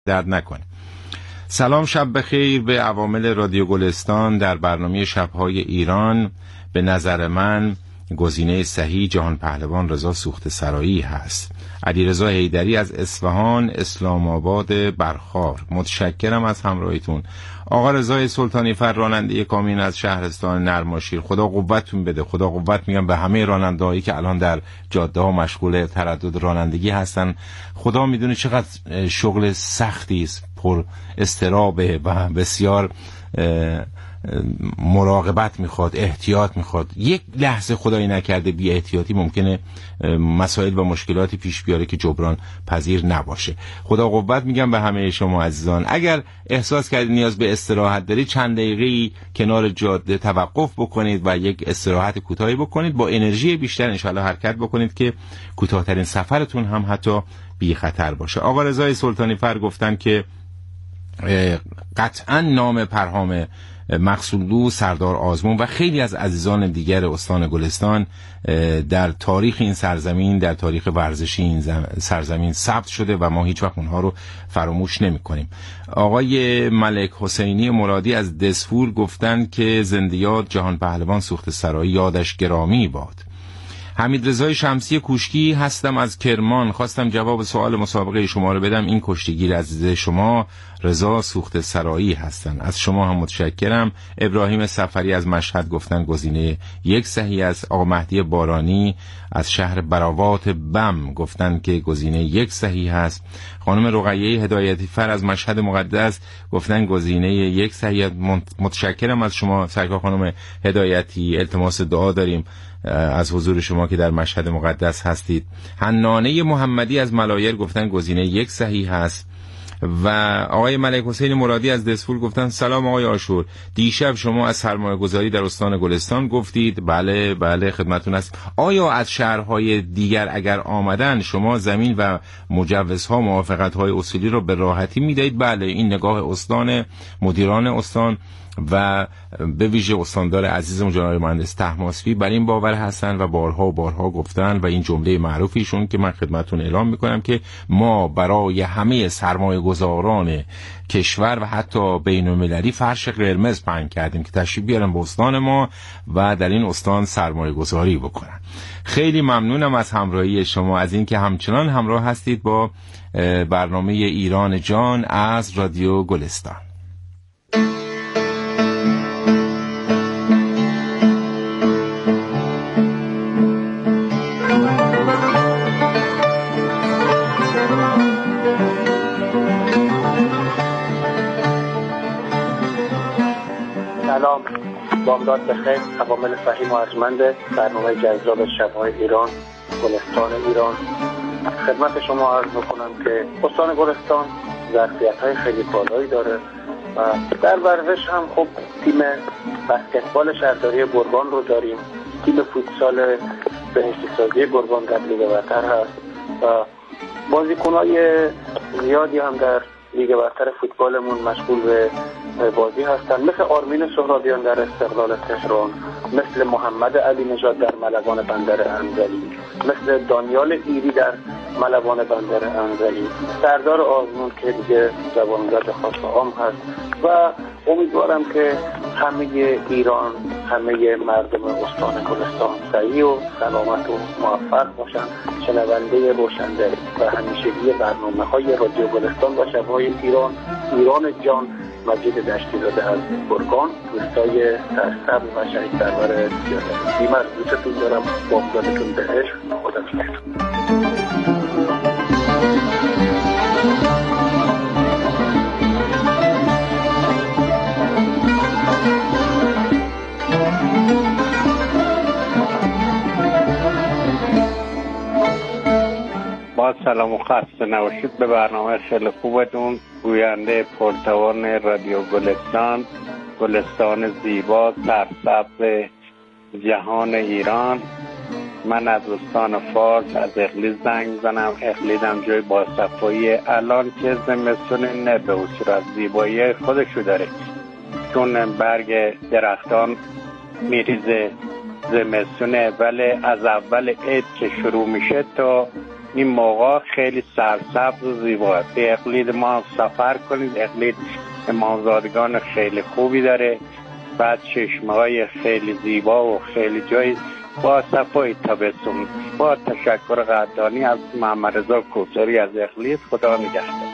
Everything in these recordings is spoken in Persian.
درد نکنه. سلام، شب بخیر به عوامل رادیو گلستان. در برنامه شب‌های ایران به نظر من گزینه صحیح جهان پهلوان رضا سوخته سرایی هست. علیرضا حیدری از اصفهان، اسلام آباد برخار. متشکرم از همراهیتون. آقا رضای سلطانی فر، راننده کامیون از شهرستان نرماشیر، خدا قوتتون بده. خدا قوت میگم به همه راننده‌هایی که الان در جاده ها مشغول تردد رانندگی هستن. خدا میدونه چقدر شغل سختی است، پر اضطرابه و بسیار مراقبت میخواد، احتیاط میخواد. یک لحظه خدایی نکرده بی احتیاطی ممکنه مسائل و مشکلاتی پیش بیاره که جبران پذیر نباشه. خدا قوت میگم به همه شما عزیزان. اگر احساس کردید نیاز به استراحت دارید، چند دقیقه‌ای کنار جاده توقف بکنید و یک استراحت کوتاهی بکنید، با انرژی بیشتر انشالله حرکت بکنید که کوتاه‌ترین سفرتون هم حتی بی خطر باشه. آقا رضای سلطانی فر گفتن که قطعا نام پرهام مقصودلو، سردار آزمون و خیلی از عزیزان دیگر استان گلستان در تاریخ این سرزمین، در تاریخ ورزشی این سرزمین ثبت شده و ما هیچ وقت اونها رو فراموش نمی کنیم. آقای ملک حسینی مرادی از دسفول گفتن که زنده یاد جهان پهلوان سوخته سرایی، یادش گرامی باد. حمید رضای شمسی کوشکی هستم از کرمان، خواستم جواب سوال مسابقه شما رو بدم. این کشتیگیر عزیز شما رضا سوخته سرایی هستن. از شما هم متشکرم. ابراهیم سفری از مشهد گفتن گزینه یک صحیح است. آقا مهدی بارانی از شهر براوات بم گفتن که گزینه یک صحیح است. خانم رقیه هدایتی فر از مشهد مقدس گفتن گزینه یک صحیح است. متشکرم از شما سرکار خانم هدایتی. التماس دعا داریم از حضور شما که در مشهد مقدس هستید. حنانه محمدی از ملایر گفتن گزینه یک صحیح است. و آقای ملک حسین مرادی از دسفول گفتن سلام آقای عاشور، دیشب شما از سرمایه گذاری در استان گلستان گفتید. بله بله خدمتون است. آیا از شهرهای دیگر اگر آمدن شما زمین و مجوزها، موافقت‌های اصولی رو به راحتی میدهید؟ بله، این نگاه استان، مدیران استان و به ویژه استاندار عزیزم جناب مهندس طهماسبی بر این باور هستن و بارها و بارها گفتن و این جمله معروفیشون که من خدمتتون اعلام میکنم که ما برای همه سرمایه گذاران کشور و حتی بین المللی فرش قرمز پهن کردیم که تشریف بیارن به استان ما و در این استان سرمایه گذاری بکنن. خیلی ممنونم از همراهی شما، از اینکه همچنان همراه هستید با برنامه ایران جان از رادیو گلستان. سلام، بامداد بخیر. عوامل فهیم و ارجمند برنامه جذاب شب‌های ایران، گلستان ایران. خدمت شما عرض می‌کنم که استان گلستان ظرفیت‌های خیلی بالایی داره و در ورزش هم خب تیم بسکتبال شهرداری گرگان رو داریم. تیم فوتسال بهشتی سازی گرگان در لیگ برتر هست و بازیکن‌های زیادی هم در لیگ برتر فوتبالمون مشغول به بازی هستند، مثل آرمین سهرابیان در استقلال تهران، مثل محمد علی نژاد در ملوان بندر انزلی، مثل دانیال ایری در ملوان بندر انزلی، سردار آزمون که دیگه زبانزد خاص عام هست و امیدوارم که همه ایران، همه مردم استان گلستان سعی و سلامت و موفق باشن. شنونده روشنده و همیشگی برنامه‌های رادیو گلستان و شب‌های ایران، ایران جان، مجید دشتی زاده از گرگان، روستای سرسبز و شهید سرور سیاست. بیمار دوستتون دارم، بامدادتون به عشق. خدا نگهدار. با سلام و خسته نباشید به برنامه خیلی خوبتون. گوینده پرتوان رادیو گلستان، گلستان زیبا سرسبز جهان ایران. من از استان فارس از اقلید زنگ زنم. اقلیدم جای باصفایی الان که زمستون نه به صورت زیبایی خودشو داره، چون برگ درختان میریزه زمستونه، ولی از اول عید که شروع میشه تا این موقع خیلی سرسبز و زیبا. به اقلید ما سفر کنید. اقلید امامزادگان خیلی خوبی داره، بعد چشمه‌های خیلی زیبا و خیلی جای با صفای تبسم. با تشکر قدردانی از محمد رضا کوثری از اقلید. خدا نگهدار.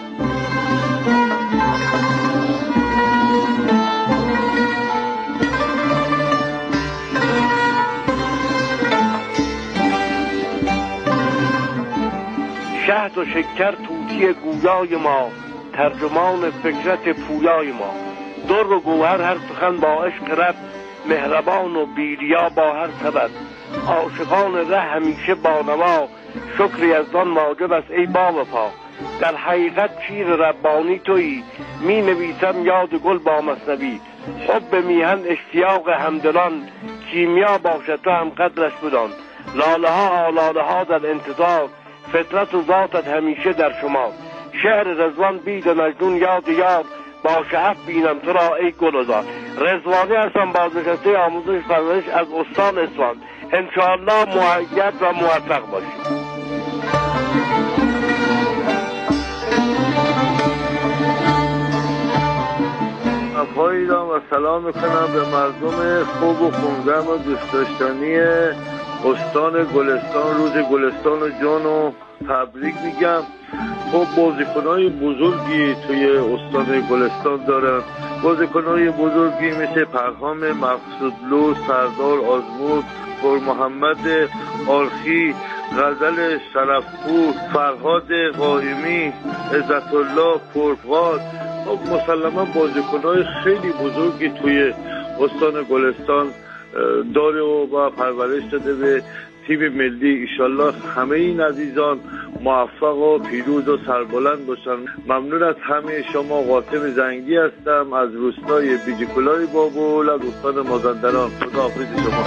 شهد و شکر طوطی گویای ما، ترجمان فکرت پویای ما. در و گوهر هر سخن با عشق رب، مهربان و بیریا با هر سبب. عاشقان ره همیشه با نوا، شکری از آن واجب است ای با وفا. در حقیقت شیر ربانی تویی، می نویسم یاد گل با مثنوی. حب میهن اشتیاق همدلان، کیمیا باشد تو هم قدرش بدان. لاله ها آلاله ها در انتظار، فطرت و ذاتت همیشه در شما. شهر رضوان بید و مجنون یاد یاد، با شعف بینم تو را ای گلزار. رضوانی هستم، بازنشسته آموزش پرورش از استان اصفهان. انشاءالله مؤید و موفق باشید. پاییدم و سلام میکنم به مردم خوب و خونگرم و دوست داشتنی استان گلستان. روز گلستان و جان و تبریک میگم. خب بازیکنای بزرگی توی استان گلستان دارن. بازیکنای بزرگی مثل پرهام مقصودلو، سردار آزمون، پر محمد آلخی، غزل شرفپور، فرهاد قائمی، عزت الله پرفغاد. خب مسلما بازیکنای خیلی بزرگی توی استان گلستان داره و پرورش داده به تیم ملی. ایشالله همه این عزیزان موفق و پیروز و سربلند باشن. ممنون از همه شما. قاسم زنگی هستم از روستای بیجیکلای بابل از استان مازندران. خداحافظ شما.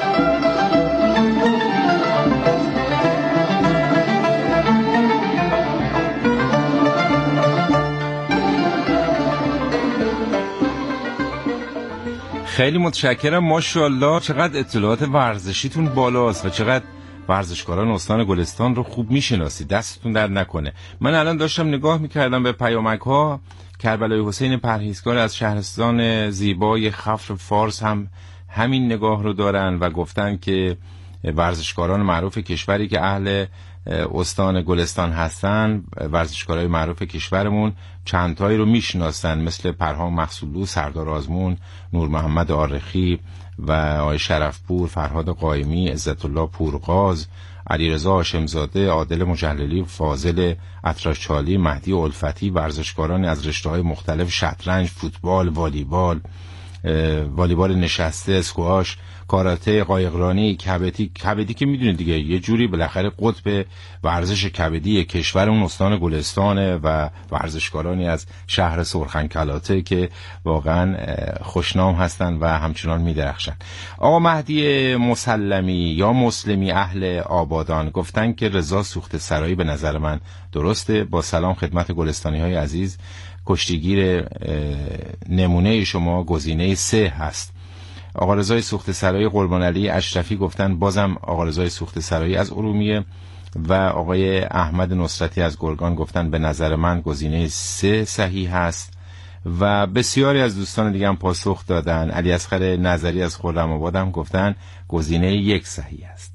خیلی متشکرم. ماشاءالله چقدر اطلاعات ورزشیتون بالاست و چقدر ورزشکاران استان گلستان رو خوب میشناسید. دستتون در نکنه. من الان داشتم نگاه میکردم به پیامک ها. کربلای حسین پرهیزکار از شهرستان زیبای خفر فارس هم همین نگاه رو دارن و گفتن که ورزشکاران معروف کشوری که اهل استان گلستان هستن، ورزشکارای معروف کشورمون چند تایی رو میشناسن، مثل پرهام مقصودلو، سردار آزمون، نور محمد آرخی و آقای شرفپور، فرهاد قائمی، عزت الله پورغاز، علیرضا هاشمزاده، عادل مجللی، فاضل اطراشچالی، مهدی الفتی. ورزشکاران از رشته‌های مختلف: شطرنج، فوتبال، والیبال نشسته، اسکواش، کاراته، قایقرانی، کبدی که میدونید دیگه یه جوری بالاخره قطب ورزش کبدی کشور اون استان گلستانه و ورزشکارانی از شهر سرخن کلاته که واقعا خوشنام هستن و همچنان میدرخشن. آقا مهدی مسلمی یا مسلمی اهل آبادان گفتن که رضا سوخته سرایی به نظر من درسته. با سلام خدمت گلستانی های عزیز. کشتیگیر نمونه شما گزینه 3 هست. آقا رضای سوخته سرایی قربان علی اشرفی گفتن بازم آقا رضای سوخته سرایی از ارومیه و آقای احمد نصرتی از گرگان گفتن به نظر من گزینه 3 صحیح هست و بسیاری از دوستان دیگه هم پاسخ دادن. علی اصغر نظری از خرم‌آباد هم گفتن گزینه 1 صحیح است.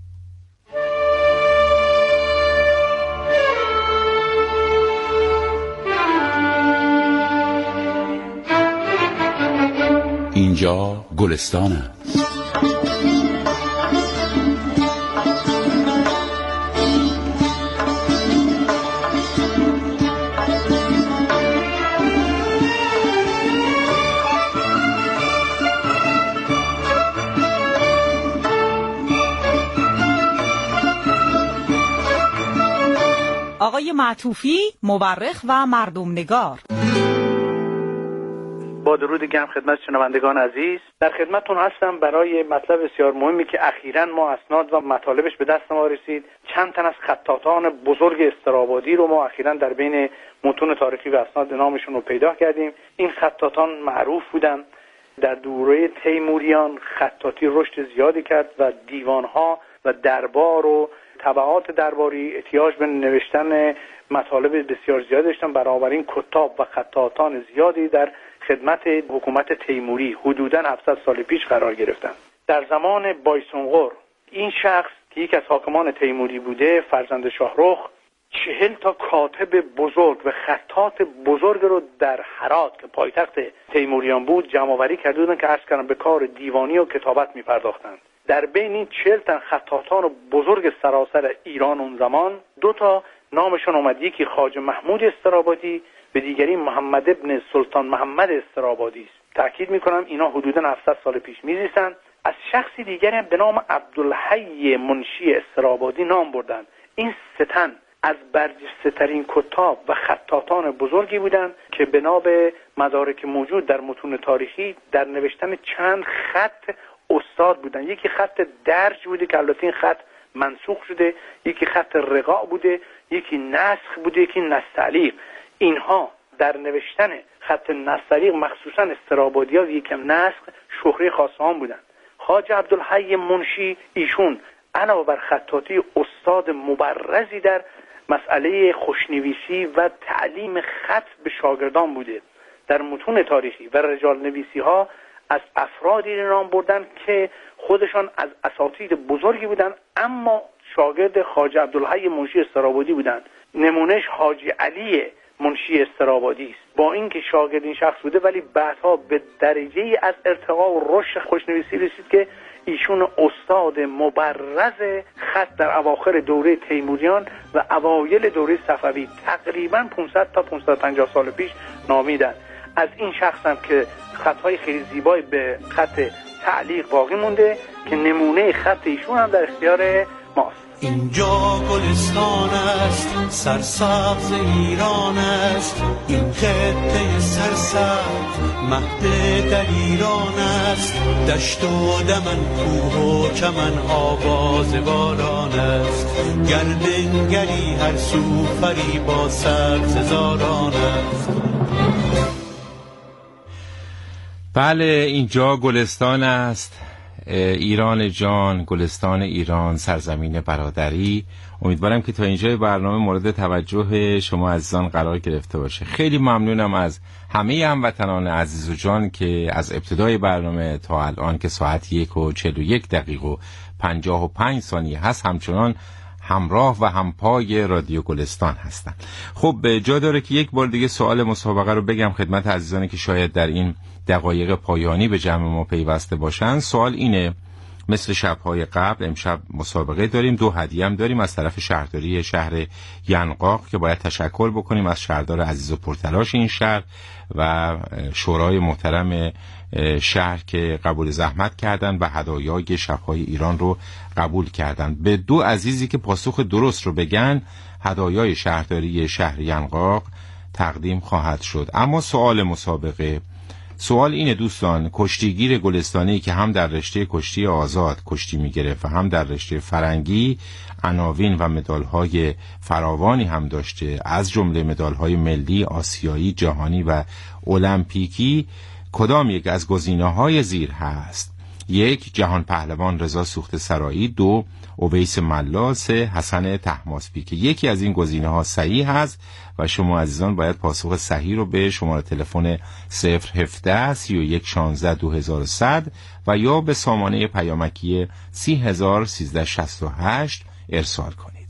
اینجا گلستان است. آقای معطوفی، مورخ و مردم نگار. با درود گرم خدمت شنوندگان عزیز، در خدمتتون هستم برای مطلب بسیار مهمی که اخیراً ما اسناد و مطالبش به دست ما رسید. چند تن از خطاطان بزرگ استرابادی رو ما اخیراً در بین متون تاریخی و اسناد نامشون رو پیدا کردیم. این خطاطان معروف بودن. در دوره تیموریان خطاطی رشد زیادی کرد و دیوانها و دربار و طبعات درباری، احتیاج به نوشتن مطالب بسیار زیاد داشتن. بنابراین کتاب و خطاطان زیادی در خدمت حکومت تیموری حدوداً 700 سال پیش قرار گرفتن. در زمان بایسونقور این شخص که یک از حاکمان تیموری بوده، فرزند شاهرخ، 40 تا کاتب بزرگ و خطاط بزرگ رو در هرات که پایتخت تیموریان بود جمع‌آوری کرده بودن که عرض کردم به کار دیوانی و کتابت می‌پرداختند. در بین این 40 تن خطاطان بزرگ سراسر ایران اون زمان 2 تا نامشون اومد، یکی خواجه محمود استرابادی و دیگری محمد ابن سلطان محمد استرابادی است. تأکید می‌کنم اینا حدوداً 700 سال پیش می‌زیستند. از شخصی دیگری هم به نام عبدالحی منشی استرابادی نام بردند. این 3 تن از برجسته‌ترین کتاب و خطاطان بزرگی بودند که بنا به مدارک موجود در متون تاریخی در نوشتن چند خط استاد بودند. یکی خط درج بوده که البته این خط منسوخ شده، یکی خط رقاع بوده، یکی نسخ بوده، یکی نستعلیق. اینها در نوشتن خط نستعلیق مخصوصا استرابادی‌ها و یکم نسخ شهره خاصان بودند. خواجه عبدالحی منشی ایشون علاوه بر خطاطی استاد مبرزی در مسئله خوشنویسی و تعلیم خط به شاگردان بوده. در متون تاریخی و رجال نویسی ها از افرادی نام بردن که خودشان از اساتید بزرگی بودند اما شاگرد خواجه عبدالحی منشی استرابادی بودند. نمونهش حاجی علی منشی استرابادی است. با اینکه شاگرد این شخص بوده ولی بعدها به درجه‌ای از ارتقا و رشد خوشنویسی رسید که ایشون استاد مبرز خط در اواخر دوره تیموریان و اوایل دوره صفوی تقریبا 500 تا 550 سال پیش نامیدن. از این شخص هم که خطهای خیلی زیبایی به خط تعلیق باقی مونده که نمونه خط ایشون هم در اختیار ماست. اینجا گلستان است، سرسبز ایران است، این خطه سرسبز مهد در ایران است، دشت و دمن کوه و چمن آواز باران است، گردنگری هر سو فریبا سبززاران است. بله، اینجا گلستان است، ایران جان، گلستان ایران، سرزمین برادری. امیدوارم که تا اینجای برنامه مورد توجه شما عزیزان قرار گرفته باشه. خیلی ممنونم از همه هموطنان عزیز و جان که از ابتدای برنامه تا الان که ساعت 1:41:55 هست همچنان همراه و همپای رادیو گلستان هستن. خب جا داره که یک بار دیگه سوال مسابقه رو بگم خدمت عزیزانی که شاید در این دقایق پایانی به جمع ما پیوسته باشن. سوال اینه، مثل شب‌های قبل امشب مسابقه داریم، 2 هدیه هم داریم از طرف شهرداری شهر ینقاق که باید تشکر بکنیم از شهردار عزیز و پرتلاش این شهر و شورای محترم شهر که قبول زحمت کردن و هدایای شب‌های ایران رو قبول کردن. به 2 عزیزی که پاسخ درست رو بگن هدایای شهرداری شهر ینقاق تقدیم خواهد شد. اما سوال مسابقه، سوال اینه دوستان، کشتیگیر گلستانی که هم در رشته کشتی آزاد کشتی میگرفت و هم در رشته فرنگی عناوین و مدال‌های فراوانی هم داشته، از جمله مدال‌های ملی، آسیایی، جهانی و المپیکی، کدام یک از گزینه‌های زیر هست؟ 1. جهان پهلوان رضا سوخته سرایی، 2. اویس ملا، 3. حسن طهماسبی. که یکی از این گزینه‌ها صحیح هست و شما عزیزان باید پاسخ صحیح رو به شماره تلفن 017 31 16 2100 و یا به سامانه پیامکی 3001368 ارسال کنید.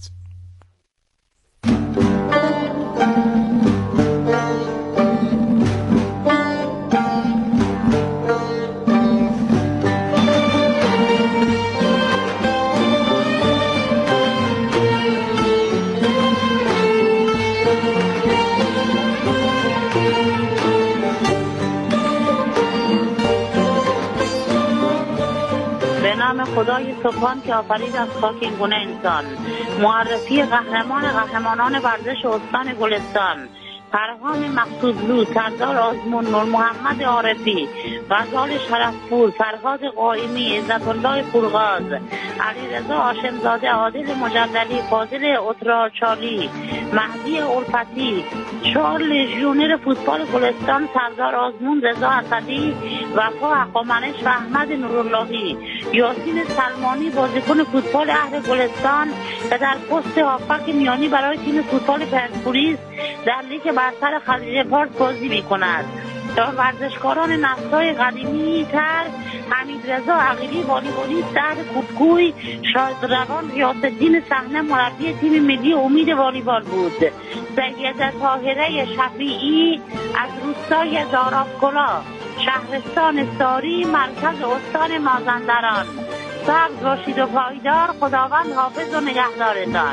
خدای سبحان که آفرید از خاک این گونه انسان. معرفی قهرمانان ورزش استان گلستان: فرهان مقصودلو، سردار آزمون، نور محمد عارفی، غزال شرفپور، فرهاد قائمی، عزت الله پورغاز، علیرضا هاشمزاده، عادل مجدلی، فاضل اتراچالی، مهدی الفتی، 4 لژیونر فوتبال گلستان، سردار آزمون، رضا اسدی، وفا حقامنش و احمد نوراللهی، یاسین سلمانی بازیکن فوتبال اهل گلستان که در پست هافبک میانی برای تیم فوتبال پرسپولیس در لیگ برتر خلیج فارس بازی می‌کند. تا ورزشکاران نسل‌های قدیمی تر حمیدرضا عقیلی والیبالیست در کوبگوی، شاهد روان ریاست‌الدین صحنه مربی تیم ملی امید والیبال بود. سیده طاهره شفیعی از روستای دارافکلا، شهرستان ساری، مرکز استان مازندران. سبز باشید و پایدار. خداوند حافظ و نگهدارتان.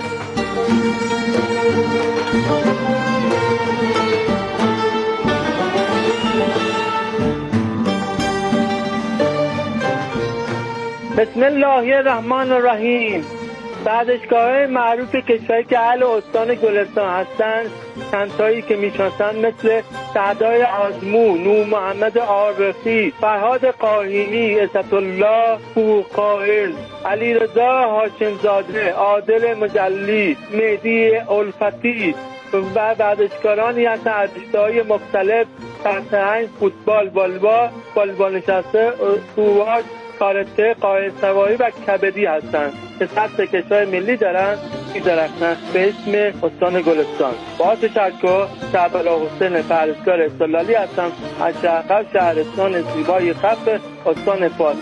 بسم الله الرحمن الرحیم. ورزشگاه‌های معروف کشوری که اهل استان گلستان هستند چندتایی که میشناسند مثل سردار آزمون، نور محمد آربخی، فرهاد قاهینی، اسدالله پورقاهر، علیرضا هاشمزاده، عادل مجدلی، مهدی الفتی و ورزشکارانی هستند از رشته‌های مختلف فرهنگ، فوتبال، والیبال نشسته، اسکواش، کارته، قائم سواری و کبدی هستند که سطح کشور ملی دارند می‌درخشند به اسم استان گلستان. با تشکر، شعب‌الله حسین فرزگار استقلالی هستم از شهرستان زیبای خف استان فارس.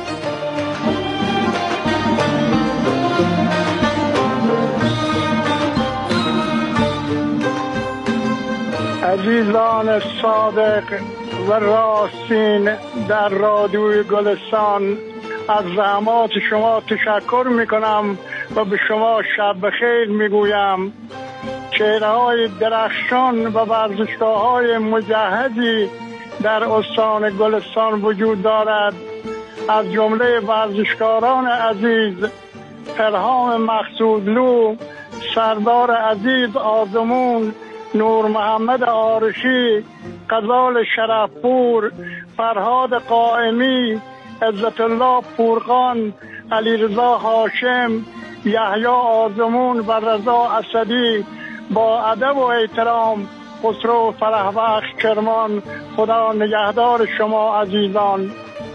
عزیزان صادق و راستین در رادیوی گلستان، از زحمات شما تشکر میکنم و به شما شب بخیر میگویم. چهره‌های درخشان و ورزشگاه‌های مجهزی در استان گلستان وجود دارد، از جمله ورزشکاران عزیز پرهام مقصودلو، سردار عزیز آزمون، نور محمد آرشی، غزال شرفپور، فرهاد قائمی، عزت الله پورقان، علیرضا هاشم، یحیی آزمون و رضا اسدی. با ادب و احترام، خسرو فرحبخش کرمان. خدا نگهدار شما عزیزان.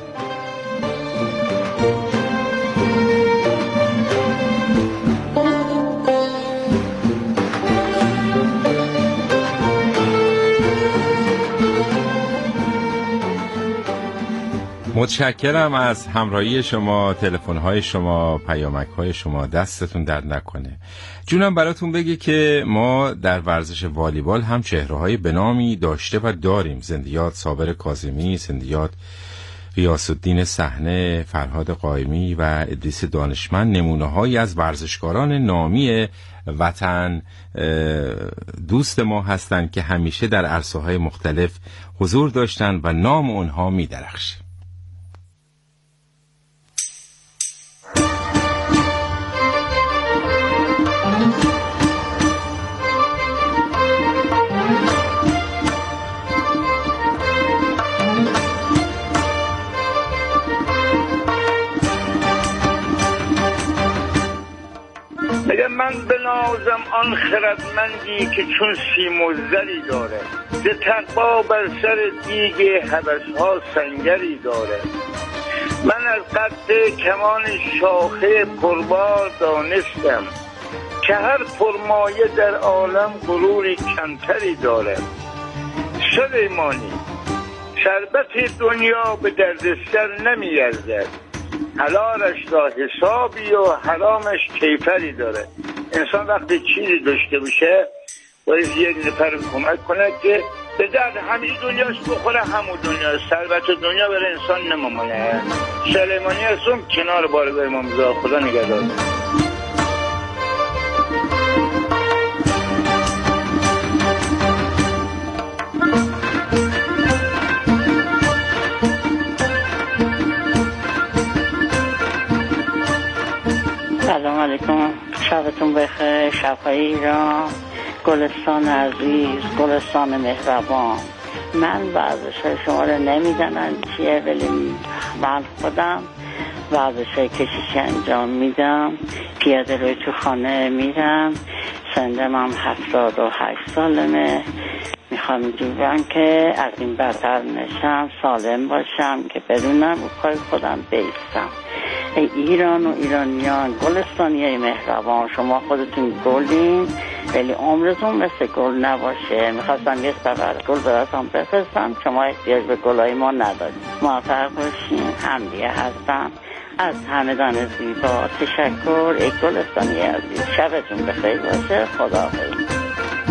متشکرم از همراهی شما، تلفن‌های شما، پیامک‌های شما. دستتون درد نکنه. جونم براتون بگه که ما در ورزش والیبال هم چهره‌های بنامی داشته و داریم. زندیات صابر کاظمی، زندیات غیاث‌الدین صحنه، فرهاد قائمی و ادریس دانشمند نمونه‌هایی از ورزشکاران نامی وطن دوست ما هستند که همیشه در عرصه‌های مختلف حضور داشتن و نام اونها می‌درخشه. من بنازم آن خردمندی که چون سیم و زری داره، ز تقوا بر سر دیگ هوس‌ها سنگری داره. من از قد کمان شاخه پربار دانستم که هر پرمایه در عالم غروری کمتری داره. سلیمانی شربت دنیا به دردسر نمی‌ارزد، حلالش را حسابی و حرامش کیفری داره. انسان وقتی چیزی داشته باشه باید یک نفر کمک کنه که به درد همین دنیاش بخوره، همون دنیا ثروت دنیا برای انسان نمامونه. سلیمانی هستم کنار بارگاه امام رضا. خدا نگهدار. سلام علیکم، شبتون بخیر. شبهای ایران، گلستان عزیز، گلستان مهربان. من ورزش های شما رو نمیدانم چیه، ولی من خودم ورزش‌های کشیشی انجام میدم، پیاده روی تو خانه میرم، سنم هم 78 سالمه. میخوام اینجورم که از این بدتر نشم، سالم باشم که بدونم رو پای خودم بیستم. ای ایران و ایرانیان، گلستانیای مهربان، شما خودتون گلین ولی عمرتون مثل گل نباشه. میخواستم یه سفر گل براتون بفرستم، شما احتیاج به گلای ما ندارید. موفق باشین. حمدیه هستم از همدان زیبا. تشکر. ای گلستانی عزیز، شبتون بخیر باشه. خداحافظ.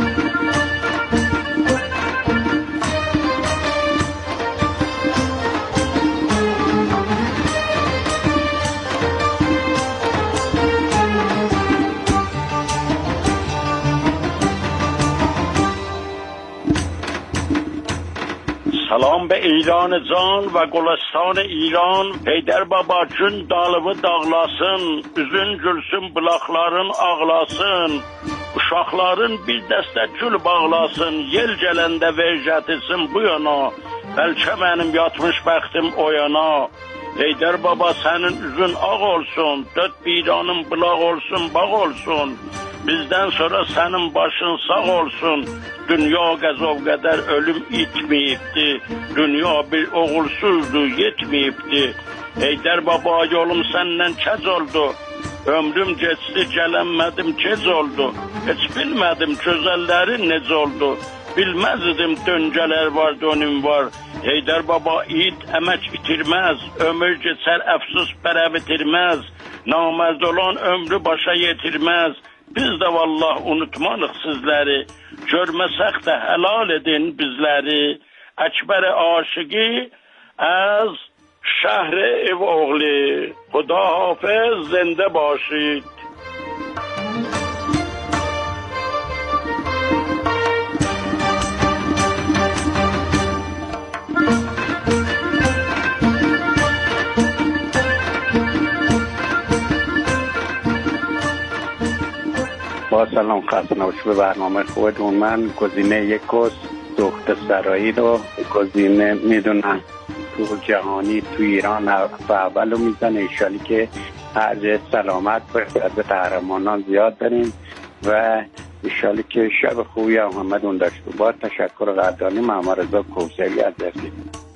سلام به ایران جان و گلستان ایran. Heydər baba gün dalıbı dağlasın, üzün gülsün, bulaqların ağlasın, uşaqların bir dəstə gül bağlasın, yel gələndə vecətisin bu yana, bəlkə mənim yatmış bəxtim o yana. Heydər baba sənin üzün ağ olsun, dörd bir bulaq olsun, bağ olsun, bizdən sonra sənin başın sağ olsun. Dünya qəzov qədər ölüm itməyibdi, dünya bir oğulsuzdu, yetməyibdi. Heydər baba yolum səndən kəz oldu, ömrüm geçdi, gələnmədim kez oldu. Heç bilmədim gözəllərin necə oldu, bilməzdim döngələr var, dönüm var. Heydər baba it əmək itirməz, ömür geçər əfsus bərə bitirməz, namərd olan ömrü başa yetirməz. Biz də vallah unutmanıq sizləri, görməsək də helal edin bizləri. Əkbər aşıqi az şəhر ev oğlu. Xuda hafiz, zində başid. با سلام، خسته نباشید. به برنامه خودتون. من گزینه یک دخت سرایی رو گزینه میدونم. تو جهانی تو ایران اول رو میزنه. ایشالی که هر سلامت باشه، از قهرمانان زیاد داریم و ایشالی که شب خوبی هممون داشته. با تشکر قدردانی، محمد رضا کوثری از دستی.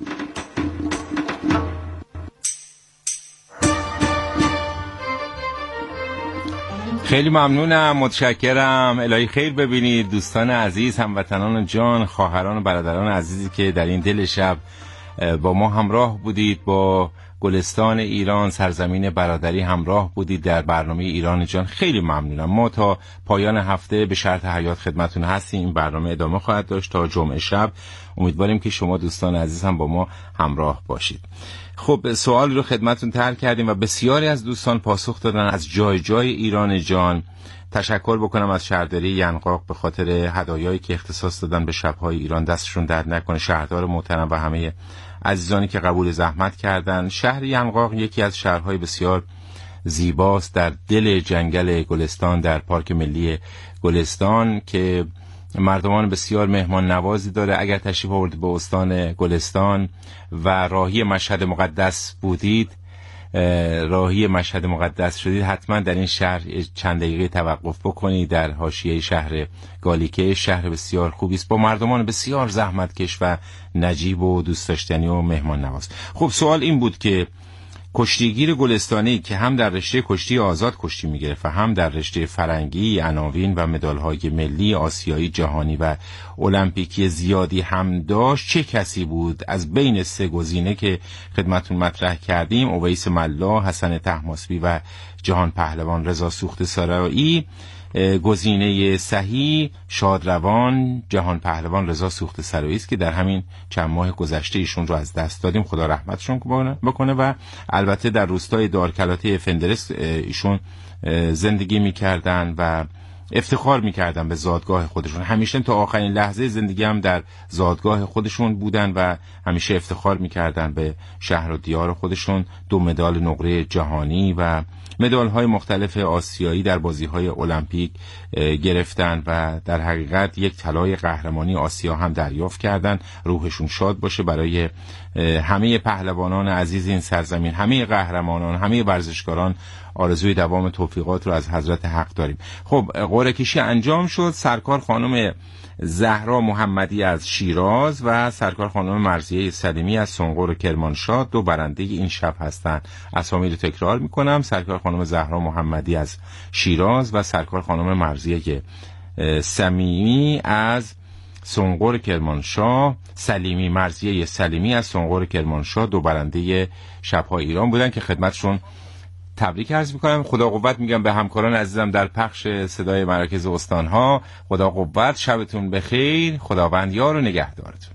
خیلی ممنونم، متشکرم. الهی خیر ببینید دوستان عزیز، هموطنان جان، خواهران و برادران عزیزی که در این دل شب با ما همراه بودید، با گلستان ایران، سرزمین برادری همراه بودید در برنامه ایران جان. خیلی ممنونم. ما تا پایان هفته به شرط حیات خدمتون هستیم. این برنامه ادامه خواهد داشت تا جمعه شب. امیدواریم که شما دوستان عزیز هم با ما همراه باشید. خب، سوال رو خدمتون طرح کردیم و بسیاری از دوستان پاسخ دادن از جای جای ایران جان. تشکر بکنم از شهرداری ینقاق به خاطر هدایایی که اختصاص دادن به شب‌های ایران. دستشون درد نکنه. شهردار محترم و همه عزیزانی که قبول زحمت کردن. شهر ینقاق یکی از شهرهای بسیار زیباست در دل جنگل گلستان، در پارک ملی گلستان که مردمان بسیار مهمان نوازی داره. اگر تشریف آوردید به استان گلستان و راهی مشهد مقدس بودید، راهی مشهد مقدس شدید، حتما در این شهر چند دقیقه توقف بکنید. در حاشیه شهر گالیکه، شهر بسیار خوبی است با مردمان بسیار زحمتکش و نجیب و دوست داشتنی و مهمان نواز. خب، سوال این بود که کشتیگیر گلستانی که هم در رشته کشتی آزاد کشتی میگرفت و هم در رشته فرنگی، عناوین و مدال‌های ملی، آسیایی، جهانی و المپیکی زیادی هم داشت، چه کسی بود؟ از بین سه گزینه که خدمتون مطرح کردیم، اویس ملا، حسن طهماسبی و جهان پهلوان رضا سوخته سرایی، گزینه صحیح شادروان جهان پهلوان رضا سوخته سرایی است که در همین چند ماه گذشته ایشون رو از دست دادیم. خدا رحمتشون بکنه. و البته در روستای دارکلاته فندرس ایشون زندگی میکردن و افتخار میکردن به زادگاه خودشون. همیشه تا آخرین لحظه زندگی هم در زادگاه خودشون بودن و همیشه افتخار میکردن به شهر و دیار خودشون. 2 مدال نقره جهانی و مدال‌های مختلف آسیایی در بازی‌های المپیک گرفتن و در حقیقت یک طلای قهرمانی آسیا هم دریافت کردن. روحشون شاد باشه برای همه پهلوانان عزیز این سرزمین، همه قهرمانان، همه ورزشکاران. آرزوی دوام توفیقات رو از حضرت حق داریم. خب قرعه کشی انجام شد. سرکار خانم زهرا محمدی از شیراز و سرکار خانم مرضیه سلیمی از سنقر کرمانشاه 2 برنده این شب هستند. اسامی رو تکرار میکنم: سرکار خانم زهرا محمدی از شیراز و سرکار خانم مرضیه سلیمی از سنقر کرمانشاه. سلیمی، مرضیه سلیمی از سنقر کرمانشاه 2 برنده شب‌های ایران بودن که خدمتشون تبریک عرض میکنم. خدا قوت میگم به همکاران عزیزم در پخش صدای مراکز استانها. خدا قوت، شبتون بخیر، خداوند یار و نگهدارتون.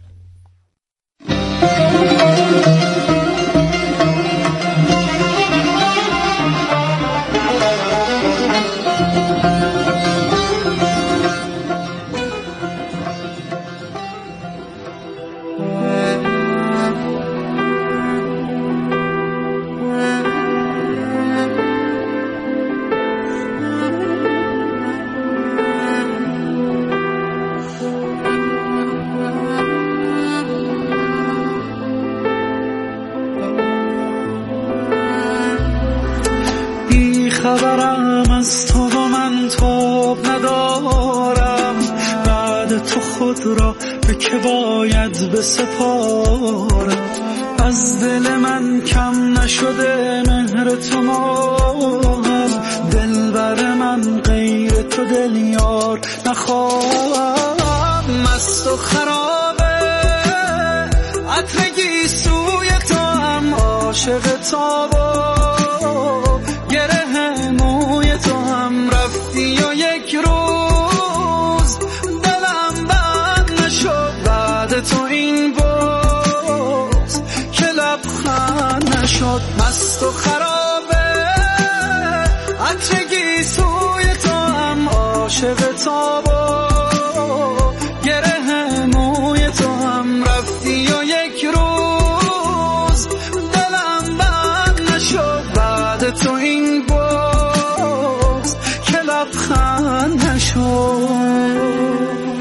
خبرم از تو و من تاب ندارم، بعد تو خود را به که باید بسپارم. از دل من کم نشده مهر تو ماهم، دلبر من غیر تو دل یار نخواهم. مست و خرابه عطر گیسوی تو هم عاشق تابا، گره موی تو هم رفتی و یک روز دلم بند نشد بعد تو این باز که لبخند نشد. مست و خرابه عطر گیسوی تو هم عاشق تابا، گره موی تو هم رفتی و یک روز دلم بند نشد بعد تو این باز که لبخند نشد.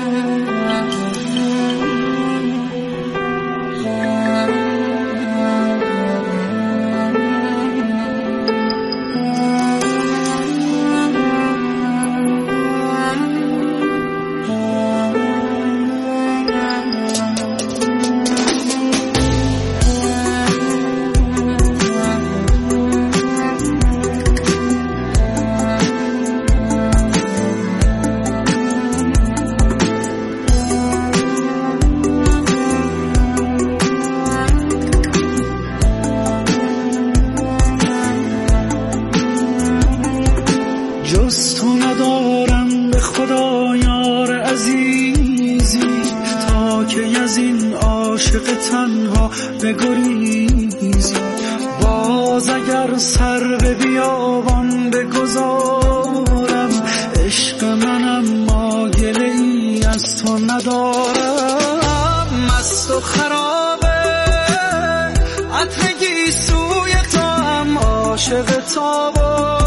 جز تو ندارم به خدا یار عزیزی، تا که از این عاشق تنها بگریزی. باز اگر سر به بیابان بگذارم، عشق منم ما گله ای از تو ندارم. مست و خرابه عطر گیسوی تو هم عاشق تابا،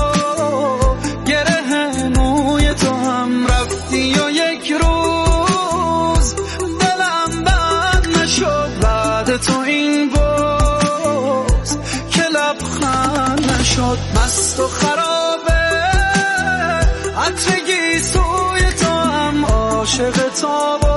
تو این باز که لبخند نشد. مست و خرابه عطر گیسوی تو هم عاشق تابا،